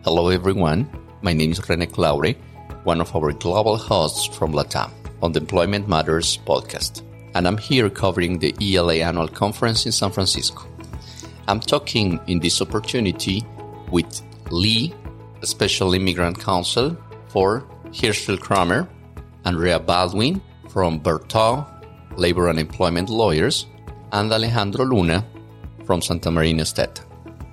Hello everyone, my name is René Claure, one of our global hosts from LATAM on the Employment Matters podcast, and I'm here covering the ELA annual conference in San Francisco. I'm talking in this opportunity with Lee, Special Immigrant Counsel for Hirschfeld Kramer, Andrea Baldwin from Berthaud Labor and Employment Lawyers, and Alejandro Luna from Santa Marina Steta.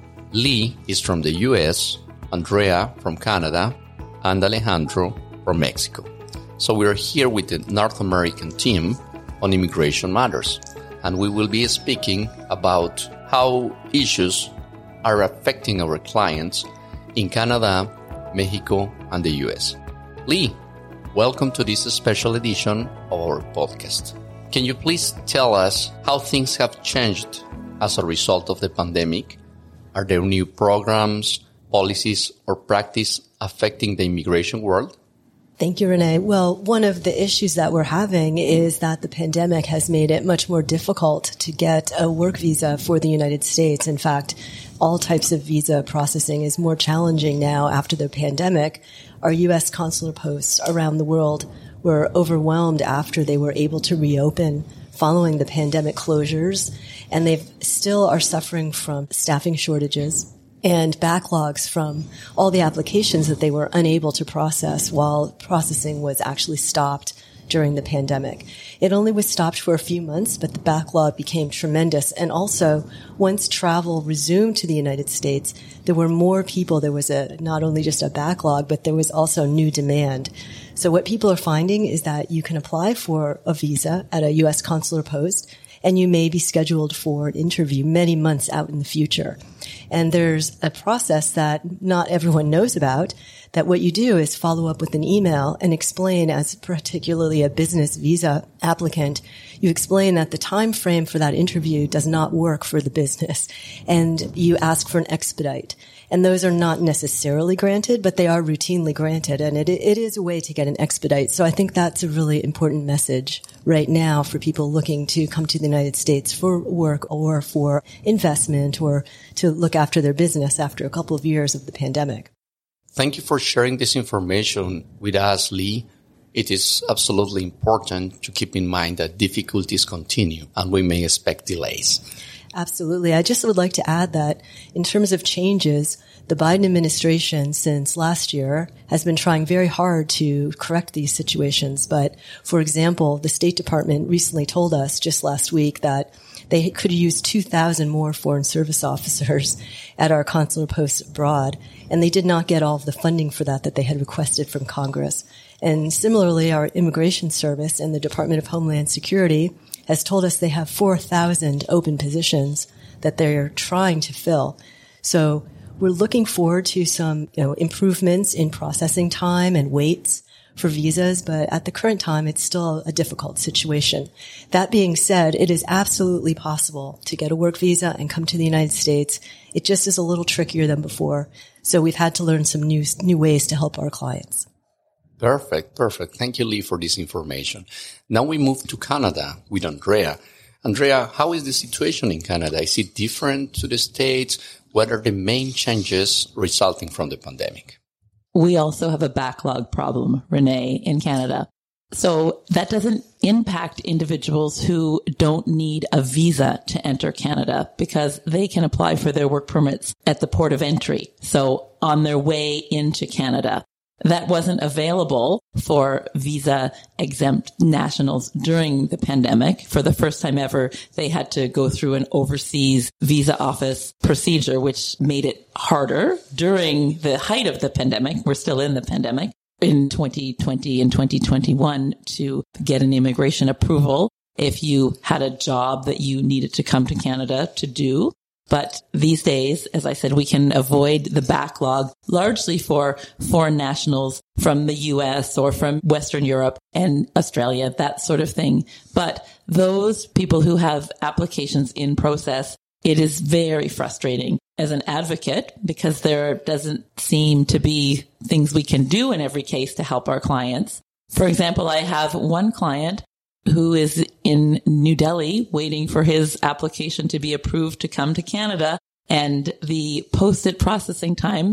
Lee is from the US, Andrea from Canada, and Alejandro from Mexico. So we are here with the North American team on immigration matters, and we will be speaking about how issues are affecting our clients in Canada, Mexico, and the US. Lee, welcome to this special edition of our podcast. Can you please tell us how things have changed as a result of the pandemic? Are there new programs, policies, or practice affecting the immigration world? Thank you, Renee. Well, one of the issues that we're having is that the pandemic has made it much more difficult to get a work visa for the United States. In fact, all types of visa processing is more challenging now after the pandemic. Our U.S. consular posts around the world were overwhelmed after they were able to reopen following the pandemic closures, and they still are suffering from staffing shortages and backlogs from all the applications that they were unable to process while processing was actually stopped during the pandemic. It only was stopped for a few months, but the backlog became tremendous. And also, once travel resumed to the United States, there were more people. There was not only just a backlog, but there was also new demand. So what people are finding is that you can apply for a visa at a U.S. consular post, and you may be scheduled for an interview many months out in the future. And there's a process that not everyone knows about, that what you do is follow up with an email and explain, as particularly a business visa applicant, you explain that the time frame for that interview does not work for the business, and you ask for an expedite. And those are not necessarily granted, but they are routinely granted, and it is a way to get an expedite. So I think that's a really important message right now for people looking to come to the United States for work or for investment or to look after their business after a couple of years of the pandemic. Thank you for sharing this information with us, Lee. It is absolutely important to keep in mind that difficulties continue and we may expect delays. Absolutely. I just would like to add that in terms of changes, the Biden administration since last year has been trying very hard to correct these situations. But, for example, the State Department recently told us just last week that they could use 2,000 more Foreign Service officers at our consular posts abroad, and they did not get all of the funding for that they had requested from Congress. And similarly, our Immigration Service and the Department of Homeland Security has told us they have 4,000 open positions that they're trying to fill. So we're looking forward to some, improvements in processing time and waits for visas, but at the current time, it's still a difficult situation. That being said, it is absolutely possible to get a work visa and come to the United States. It just is a little trickier than before. So we've had to learn some new ways to help our clients. Perfect. Thank you, Lee, for this information. Now we move to Canada with Andrea. Andrea, how is the situation in Canada? Is it different to the States? What are the main changes resulting from the pandemic? We also have a backlog problem, Renee, in Canada. So that doesn't impact individuals who don't need a visa to enter Canada because they can apply for their work permits at the port of entry. So on their way into Canada. That wasn't available for visa-exempt nationals during the pandemic. For the first time ever, they had to go through an overseas visa office procedure, which made it harder during the height of the pandemic. We're still in the pandemic in 2020 and 2021 to get an immigration approval if you had a job that you needed to come to Canada to do. But these days, as I said, we can avoid the backlog largely for foreign nationals from the US or from Western Europe and Australia, that sort of thing. But those people who have applications in process, it is very frustrating as an advocate because there doesn't seem to be things we can do in every case to help our clients. For example, I have one client who is in New Delhi waiting for his application to be approved to come to Canada. And the posted processing times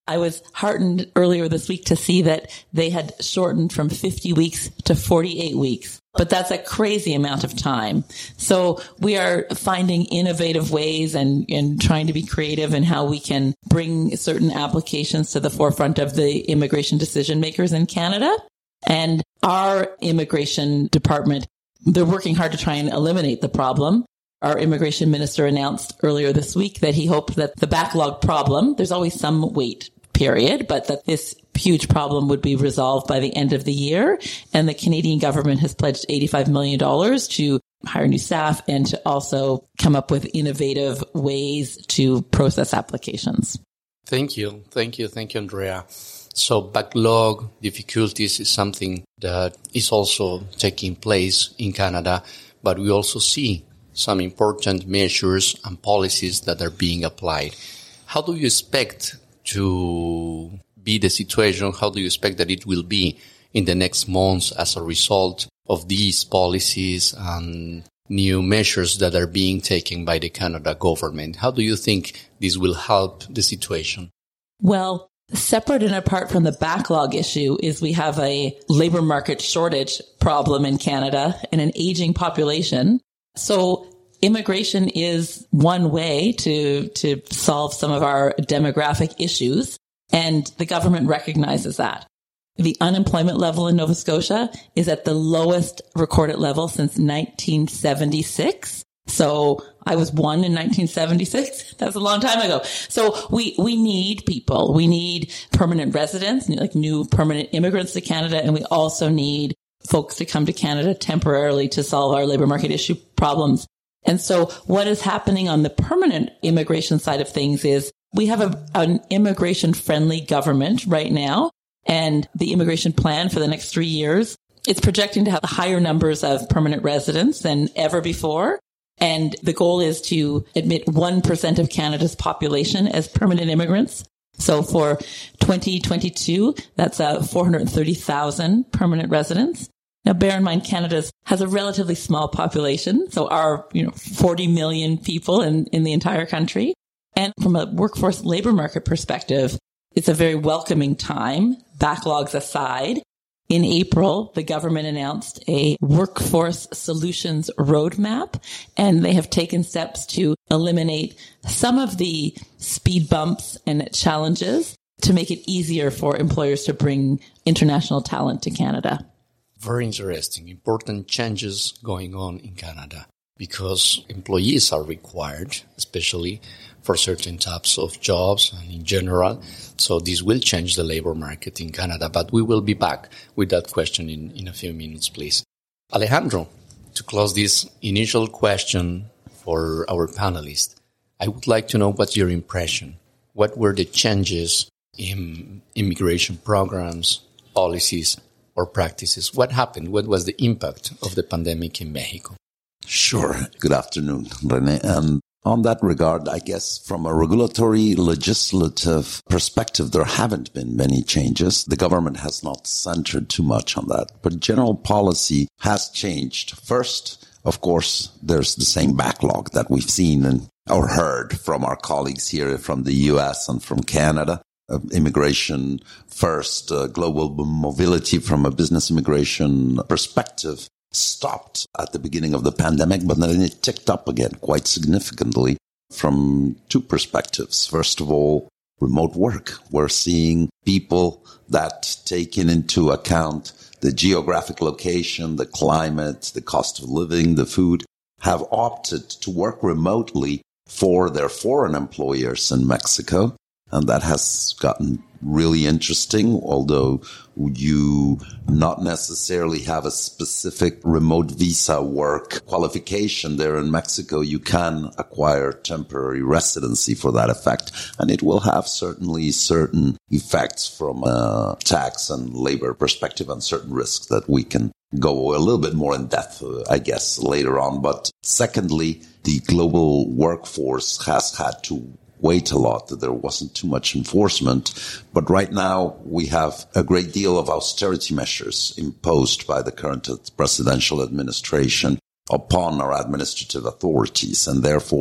I was heartened earlier this week to see that they had shortened from 50 weeks to 48 weeks. But that's a crazy amount of time. So we are finding innovative ways and trying to be creative in how we can bring certain applications to the forefront of the immigration decision makers in Canada. And our immigration department, they're working hard to try and eliminate the problem. Our immigration minister announced earlier this week that he hoped that the backlog problem, there's always some wait period, but that this huge problem would be resolved by the end of the year. And the Canadian government has pledged $85 million to hire new staff and to also come up with innovative ways to process applications. Thank you, Andrea. So backlog difficulties is something that is also taking place in Canada, but we also see some important measures and policies that are being applied. How do you expect to be the situation? How do you expect that it will be in the next months as a result of these policies and new measures that are being taken by the Canada government? How do you think this will help the situation? Well, separate and apart from the backlog issue is we have a labor market shortage problem in Canada and an aging population. So immigration is one way to solve some of our demographic issues, and the government recognizes that. The unemployment level in Nova Scotia is at the lowest recorded level since 1976. So I was born in 1976. That's a long time ago. So we need people. We need permanent residents, like new permanent immigrants to Canada. And we also need folks to come to Canada temporarily to solve our labor market issue problems. And so what is happening on the permanent immigration side of things is we have an immigration friendly government right now. And the immigration plan for the next 3 years, it's projecting to have higher numbers of permanent residents than ever before. And the goal is to admit 1% of Canada's population as permanent immigrants. So for 2022, that's 430,000 permanent residents. Now, bear in mind, Canada has a relatively small population. So our, 40 million people in the entire country. And from a workforce labor market perspective, it's a very welcoming time, backlogs aside. In April, the government announced a workforce solutions roadmap, and they have taken steps to eliminate some of the speed bumps and challenges to make it easier for employers to bring international talent to Canada. Very interesting. Important changes going on in Canada because employees are required, especially for certain types of jobs and in general. So this will change the labor market in Canada, but we will be back with that question in a few minutes, please. Alejandro, to close this initial question for our panelists, I would like to know what's your impression. What were the changes in immigration programs, policies, or practices? What happened? What was the impact of the pandemic in Mexico? Sure. Good afternoon, René. On that regard, I guess from a regulatory legislative perspective, there haven't been many changes. The government has not centered too much on that, but general policy has changed. First, of course, there's the same backlog that we've seen or heard from our colleagues here from the U.S. and from Canada. Immigration first, global mobility from a business immigration perspective stopped at the beginning of the pandemic, but then it ticked up again quite significantly from two perspectives. First of all, remote work. We're seeing people that taking into account the geographic location, the climate, the cost of living, the food, have opted to work remotely for their foreign employers in Mexico. And that has gotten really interesting, although you not necessarily have a specific remote visa work qualification there in Mexico. You can acquire temporary residency for that effect. And it will have certainly certain effects from a tax and labor perspective and certain risks that we can go a little bit more in depth, I guess, later on. But secondly, the global workforce has had to wait a lot, that there wasn't too much enforcement. But right now, we have a great deal of austerity measures imposed by the current presidential administration upon our administrative authorities. And therefore,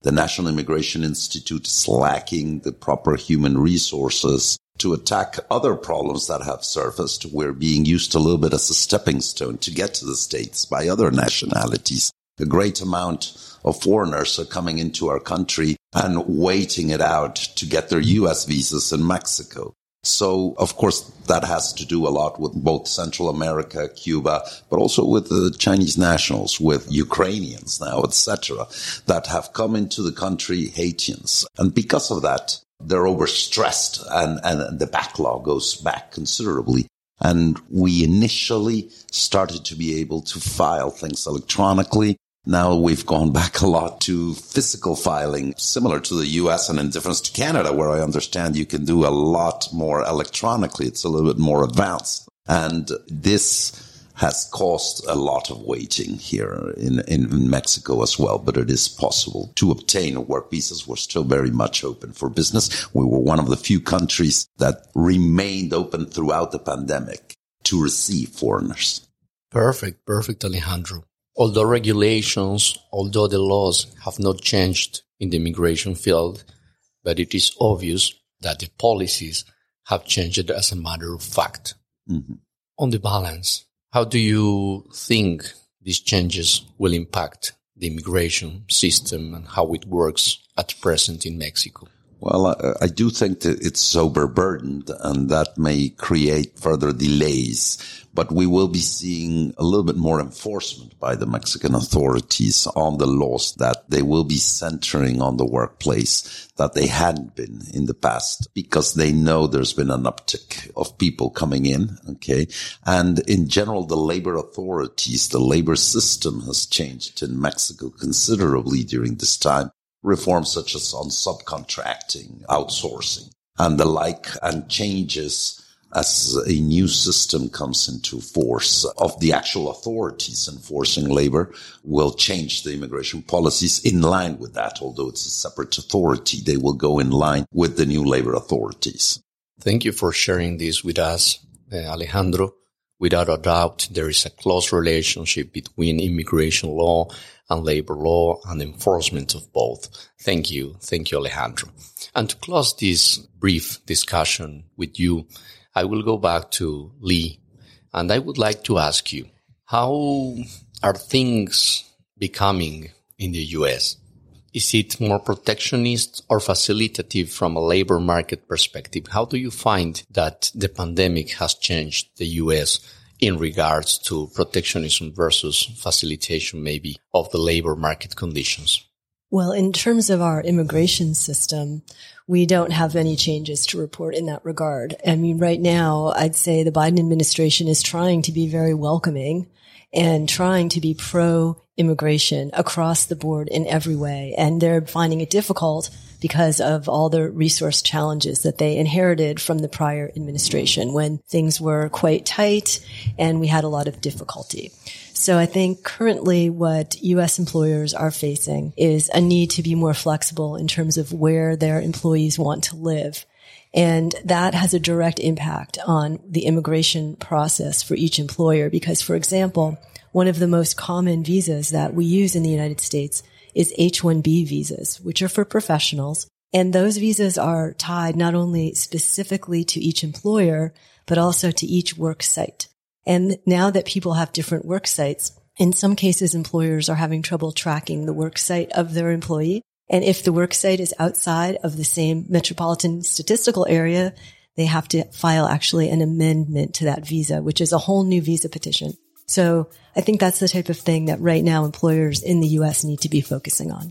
The National Immigration Institute is lacking the proper human resources to attack other problems that have surfaced. We're being used a little bit as a stepping stone to get to the States by other nationalities. A great amount of foreigners are coming into our country and waiting it out to get their U.S. visas in Mexico. So, of course, that has to do a lot with both Central America, Cuba, but also with the Chinese nationals, with Ukrainians now, etc., that have come into the country, Haitians. And because of that, they're overstressed and the backlog goes back considerably. And we initially started to be able to file things electronically. Now we've gone back a lot to physical filing, similar to the U.S. and in difference to Canada, where I understand you can do a lot more electronically. It's a little bit more advanced. And this has caused a lot of waiting here in Mexico as well. But it is possible to obtain work visas. We're still very much open for business. We were one of the few countries that remained open throughout the pandemic to receive foreigners. Perfect, Alejandro. Although regulations, although the laws have not changed in the immigration field, but it is obvious that the policies have changed as a matter of fact. Mm-hmm. On the balance, how do you think these changes will impact the immigration system and how it works at present in Mexico? Well, I do think that it's overburdened and that may create further delays, but we will be seeing a little bit more enforcement by the Mexican authorities on the laws, that they will be centering on the workplace that they hadn't been in the past, because they know there's been an uptick of people coming in. Okay. And in general, the labor authorities, the labor system has changed in Mexico considerably during this time. Reforms such as on subcontracting, outsourcing, and the like, and changes as a new system comes into force of the actual authorities enforcing labor will change the immigration policies in line with that. Although it's a separate authority, they will go in line with the new labor authorities. Thank you for sharing this with us, Alejandro. Without a doubt, there is a close relationship between immigration law and labor law and enforcement of both. Thank you, Alejandro. And to close this brief discussion with you, I will go back to Lee, and I would like to ask you, how are things becoming in the U.S.? Is it more protectionist or facilitative from a labor market perspective? How do you find that the pandemic has changed the U.S. in regards to protectionism versus facilitation maybe of the labor market conditions? Well, in terms of our immigration system, we don't have any changes to report in that regard. I mean, right now, I'd say the Biden administration is trying to be very welcoming and trying to be pro-immigration across the board in every way. And they're finding it difficult because of all the resource challenges that they inherited from the prior administration when things were quite tight and we had a lot of difficulty. So I think currently what U.S. employers are facing is a need to be more flexible in terms of where their employees want to live. And that has a direct impact on the immigration process for each employer because, for example, one of the most common visas that we use in the United States is H-1B visas, which are for professionals. And those visas are tied not only specifically to each employer, but also to each work site. And now that people have different work sites, in some cases, employers are having trouble tracking the work site of their employee. And if the work site is outside of the same metropolitan statistical area, they have to file actually an amendment to that visa, which is a whole new visa petition. So I think that's the type of thing that right now employers in the U.S. need to be focusing on.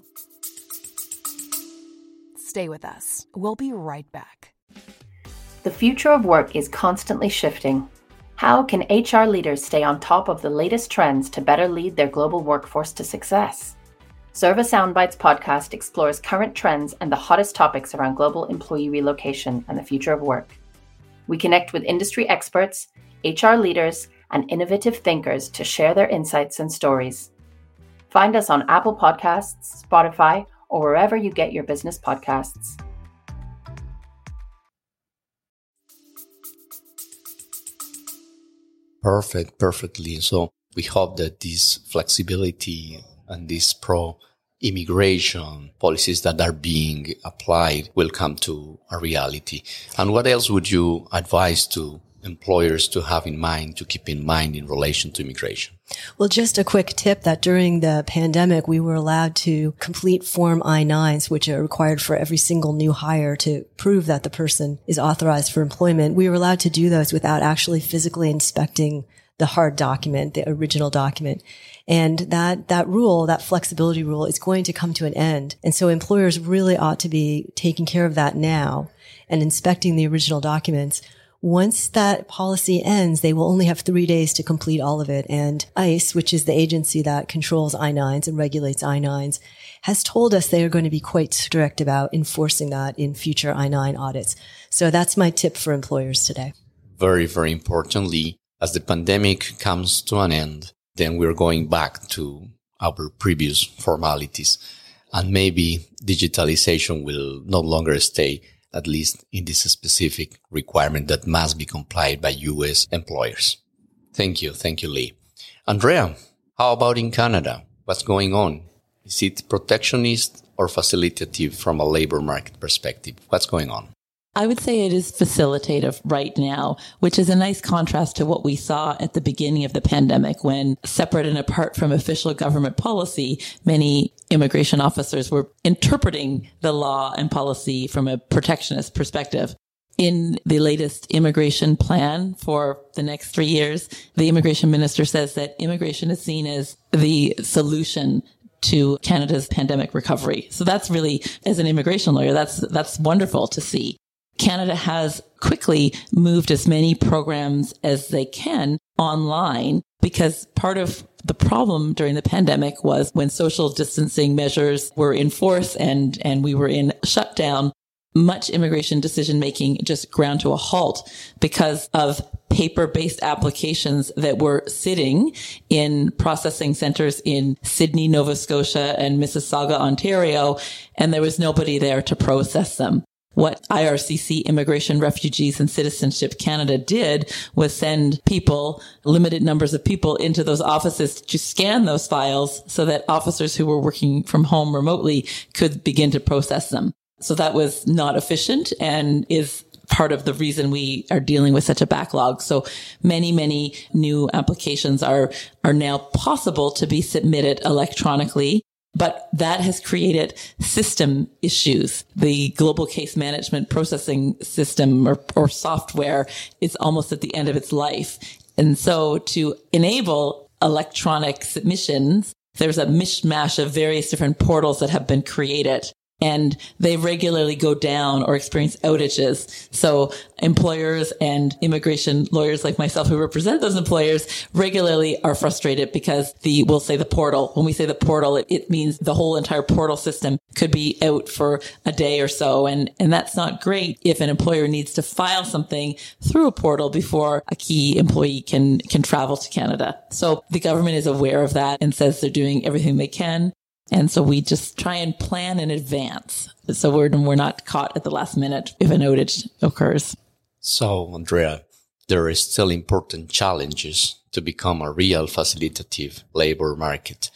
Stay with us. We'll be right back. The future of work is constantly shifting. How can HR leaders stay on top of the latest trends to better lead their global workforce to success? Serve a Soundbites podcast explores current trends and the hottest topics around global employee relocation and the future of work. We connect with industry experts, HR leaders, and innovative thinkers to share their insights and stories. Find us on Apple Podcasts, Spotify, or wherever you get your business podcasts. Perfectly. So we hope that this flexibility and this pro immigration policies that are being applied will come to a reality? And what else would you advise to employers to have in mind, to keep in mind in relation to immigration? Well, just a quick tip that during the pandemic, we were allowed to complete Form I-9s, which are required for every single new hire to prove that the person is authorized for employment. We were allowed to do those without actually physically inspecting the hard document, the original document. And that rule, that flexibility rule, is going to come to an end. And so employers really ought to be taking care of that now and inspecting the original documents. Once that policy ends, they will only have 3 days to complete all of it. And ICE, which is the agency that controls I-9s and regulates I-9s, has told us they are going to be quite strict about enforcing that in future I-9 audits. So that's my tip for employers today. Very, very importantly, as the pandemic comes to an end, then we're going back to our previous formalities. And maybe digitalization will no longer stay, at least in this specific requirement that must be complied by U.S. employers. Thank you. Thank you, Lee. Andrea, how about in Canada? What's going on? Is it protectionist or facilitative from a labor market perspective? What's going on? I would say it is facilitative right now, which is a nice contrast to what we saw at the beginning of the pandemic when, separate and apart from official government policy, many immigration officers were interpreting the law and policy from a protectionist perspective. In the latest immigration plan for the next 3 years, the immigration minister says that immigration is seen as the solution to Canada's pandemic recovery. So that's really, as an immigration lawyer, that's wonderful to see. Canada has quickly moved as many programs as they can online because part of the problem during the pandemic was when social distancing measures were in force and we were in shutdown, much immigration decision making just ground to a halt because of paper-based applications that were sitting in processing centers in Sydney, Nova Scotia and Mississauga, Ontario, and there was nobody there to process them. What IRCC, Immigration, Refugees and Citizenship Canada did was send people, limited numbers of people, into those offices to scan those files so that officers who were working from home remotely could begin to process them. So that was not efficient and is part of the reason we are dealing with such a backlog. So many new applications are now possible to be submitted electronically. But that has created system issues. The global case management processing system or software is almost at the end of its life. And so to enable electronic submissions, there's a mishmash of various different portals that have been created. And they regularly go down or experience outages. So employers and immigration lawyers like myself who represent those employers regularly are frustrated because we'll say the portal. When we say the portal, it means the whole entire portal system could be out for a day or so. And that's not great if an employer needs to file something through a portal before a key employee can travel to Canada. So the government is aware of that and says they're doing everything they can. And so we just try and plan in advance. So we're not caught at the last minute if an outage occurs. So, Andrea, there are still important challenges to become a real facilitative labor market.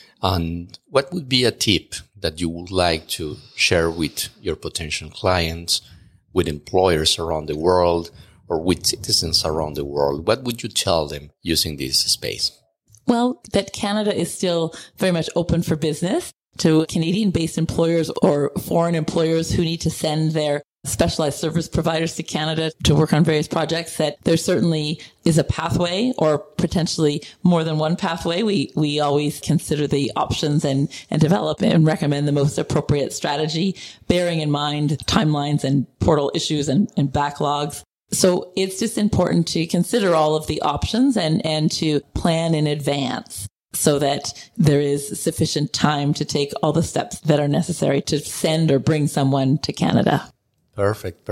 And what would be a tip that you would like to share with your potential clients, with employers around the world, or with citizens around the world? What would you tell them using this space? Well, that Canada is still very much open for business to Canadian-based employers or foreign employers who need to send their specialized service providers to Canada to work on various projects, that there certainly is a pathway or potentially more than one pathway. We always consider the options and develop and recommend the most appropriate strategy, bearing in mind timelines and portal issues and backlogs. So it's just important to consider all of the options and to plan in advance so that there is sufficient time to take all the steps that are necessary to send or bring someone to Canada. Perfect.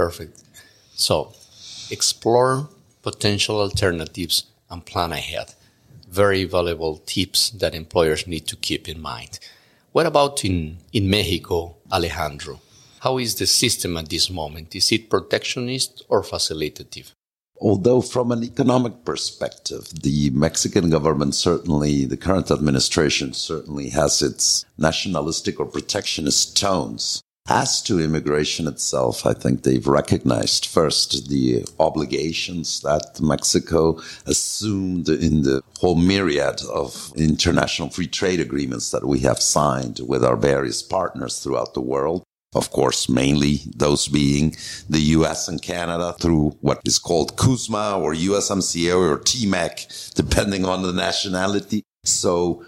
So explore potential alternatives and plan ahead. Very valuable tips that employers need to keep in mind. What about in Mexico, Alejandro? How is the system at this moment? Is it protectionist or facilitative? Although from an economic perspective, the Mexican government certainly, the current administration certainly has its nationalistic or protectionist tones. As to immigration itself, I think they've recognized first the obligations that Mexico assumed in the whole myriad of international free trade agreements that we have signed with our various partners throughout the world. Of course, mainly those being the U.S. and Canada through what is called CUSMA or USMCA or TMEC, depending on the nationality. So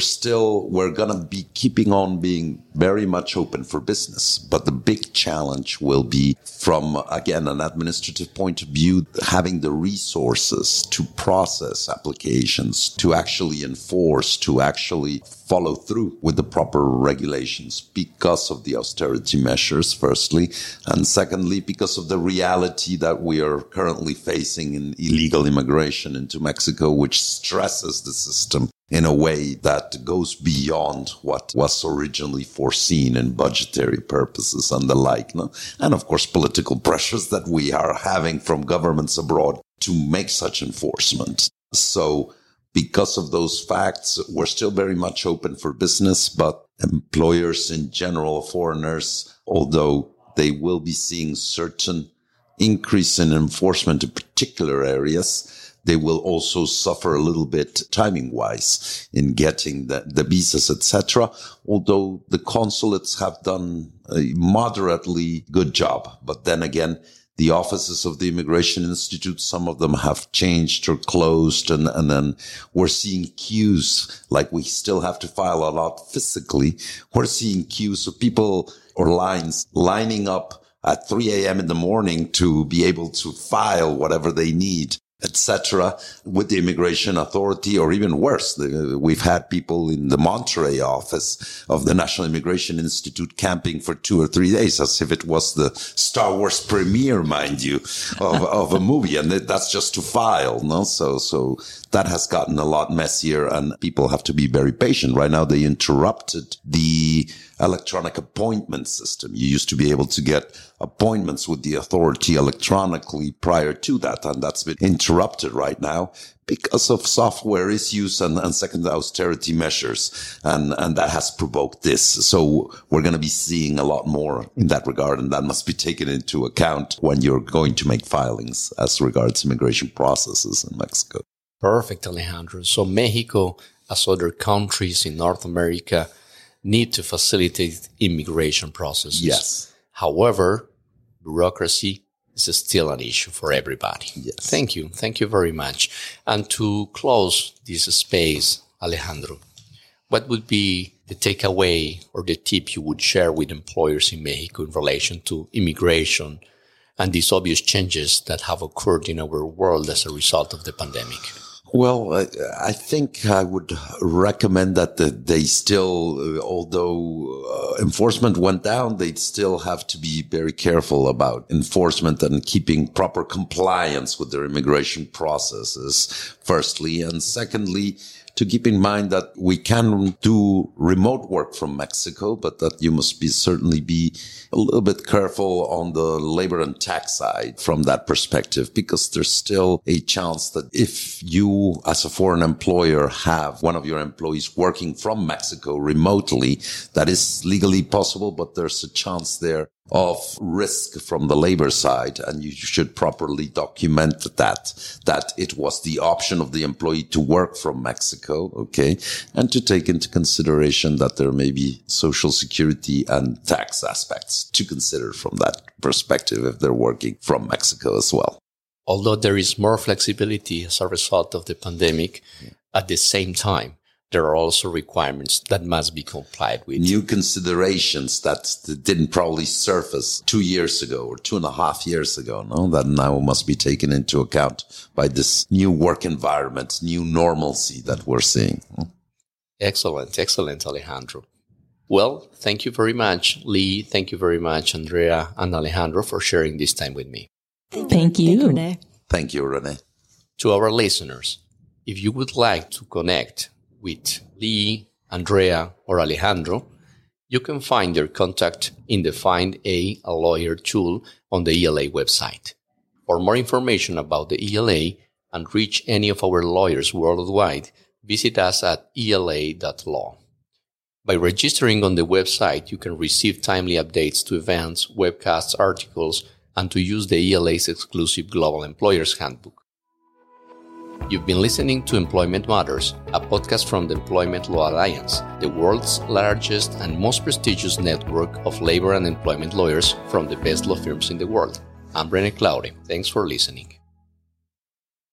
we're going to be keeping on being very much open for business. But the big challenge will be from, again, an administrative point of view, having the resources to process applications, to actually enforce, to actually follow through with the proper regulations because of the austerity measures, firstly, and secondly, because of the reality that we are currently facing in illegal immigration into Mexico, which stresses the system in a way that goes beyond what was originally foreseen in budgetary purposes and the like. No? And of course, political pressures that we are having from governments abroad to make such enforcement. So because of those facts, we're still very much open for business, but employers in general, foreigners, although they will be seeing certain increase in enforcement in particular areas, they will also suffer a little bit timing-wise in getting the visas, etc., although the consulates have done a moderately good job. But then again, the offices of the Immigration Institute, some of them have changed or closed, and then we're seeing queues, like we still have to file a lot physically. We're seeing queues of people or lines lining up at 3 a.m. in the morning to be able to file whatever they need, etc., with the immigration authority, or even worse. We've had people in the Monterrey office of the National Immigration Institute camping for 2 or 3 days, as if it was the Star Wars premiere, mind you, of a movie. And that's just to file, no? So that has gotten a lot messier, and people have to be very patient. Right now, they interrupted the electronic appointment system. You used to be able to get appointments with the authority electronically prior to that, and that's been interrupted right now because of software issues and second austerity measures, and that has provoked this. So we're going to be seeing a lot more in that regard, and that must be taken into account when you're going to make filings as regards immigration processes in Mexico. Perfect, Alejandro. So Mexico, as other countries in North America, need to facilitate immigration processes. Yes. However, bureaucracy is still an issue for everybody. Yes. Thank you. Thank you very much. And to close this space, Alejandro, what would be the takeaway or the tip you would share with employers in Mexico in relation to immigration and these obvious changes that have occurred in our world as a result of the pandemic? Well, I think I would recommend that they still, although enforcement went down, they'd still have to be very careful about enforcement and keeping proper compliance with their immigration processes, firstly. And secondly, to keep in mind that we can do remote work from Mexico, but that you must certainly be a little bit careful on the labor and tax side from that perspective, because there's still a chance that if you, as a foreign employer, have one of your employees working from Mexico remotely, that is legally possible, but there's a chance there of risk from the labor side, and you should properly document that it was the option of the employee to work from Mexico, okay, and to take into consideration that there may be social security and tax aspects to consider from that perspective if they're working from Mexico as well. Although there is more flexibility as a result of the pandemic, at the same time, there are also requirements that must be complied with. New considerations that didn't probably surface 2 years ago or 2.5 years ago, no? That now must be taken into account by this new work environment, new normalcy that we're seeing. Excellent, Alejandro. Well, thank you very much, Lee. Thank you very much, Andrea and Alejandro, for sharing this time with me. Thank you. Rene. Thank you, Rene. To our listeners, if you would like to connect with Lee, Andrea, or Alejandro, you can find their contact in the Find a Lawyer tool on the ELA website. For more information about the ELA and reach any of our lawyers worldwide, visit us at ela.law. By registering on the website, you can receive timely updates to events, webcasts, articles, and to use the ELA's exclusive Global Employers Handbook. You've been listening to Employment Matters, a podcast from the Employment Law Alliance, the world's largest and most prestigious network of labor and employment lawyers from the best law firms in the world. I'm René Claure. Thanks for listening.